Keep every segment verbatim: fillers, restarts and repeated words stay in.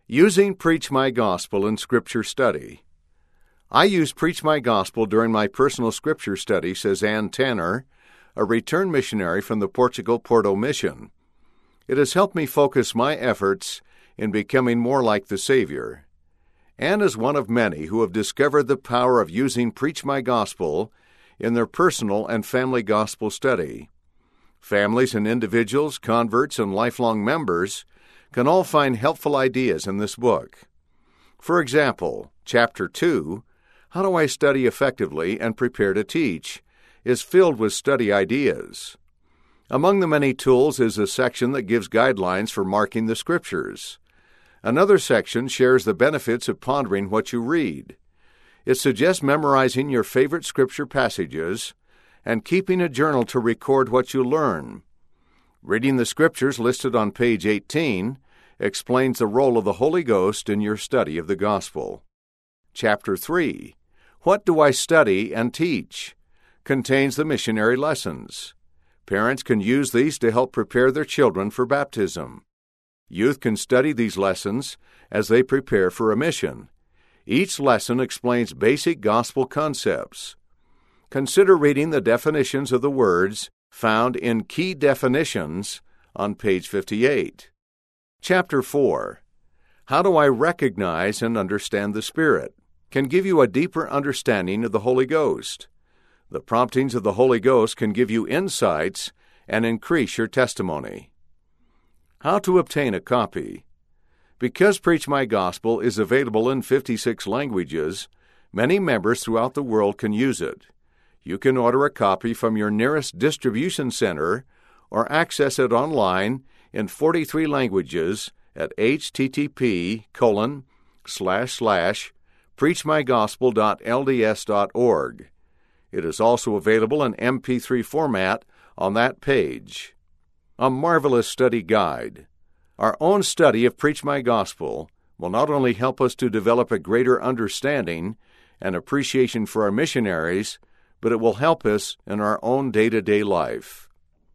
Using Preach My Gospel in Scripture Study. I use Preach My Gospel during my personal Scripture study, says Ann Tanner, a returned missionary from the Portugal Porto Mission. It has helped me focus my efforts in becoming more like the Savior. Ann is one of many who have discovered the power of using Preach My Gospel in their personal and family gospel study. Families and individuals, converts, and lifelong members can all find helpful ideas in this book. For example, Chapter two, How Do I Study Effectively and Prepare to Teach, is filled with study ideas. Among the many tools is a section that gives guidelines for marking the Scriptures. Another section shares the benefits of pondering what you read. It suggests memorizing your favorite Scripture passages and keeping a journal to record what you learn. Reading the Scriptures listed on page eighteen explains the role of the Holy Ghost in your study of the Gospel. Chapter three, What Do I Study and Teach? Contains the missionary lessons. Parents can use these to help prepare their children for baptism. Youth can study these lessons as they prepare for a mission. Each lesson explains basic gospel concepts. Consider reading the definitions of the words found in Key Definitions on page fifty-eight. Chapter four, How Do I Recognize and Understand the Spirit? Can give you a deeper understanding of the Holy Ghost. The promptings of the Holy Ghost can give you insights and increase your testimony. How to obtain a copy. Because Preach My Gospel is available in fifty-six languages, many members throughout the world can use it. You can order a copy from your nearest distribution center or access it online in forty-three languages at http colon slash slash preachmygospel.lds dot org. It is also available in M P three format on that page. A marvelous study guide. Our own study of Preach My Gospel will not only help us to develop a greater understanding and appreciation for our missionaries, but it will help us in our own day-to-day life.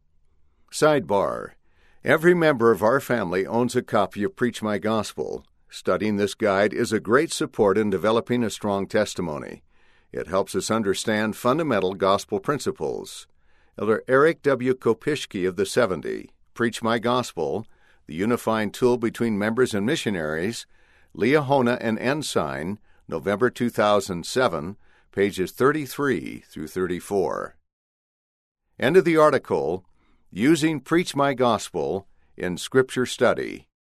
Sidebar. Every member of our family owns a copy of Preach My Gospel. Studying this guide is a great support in developing a strong testimony. It helps us understand fundamental gospel principles. Elder Eric W. Kopishke of the seventy, Preach My Gospel, the unifying tool between members and missionaries, Liahona and Ensign, November two thousand seven, pages thirty-three through thirty-four. End of the article, Using Preach My Gospel in Scripture Study.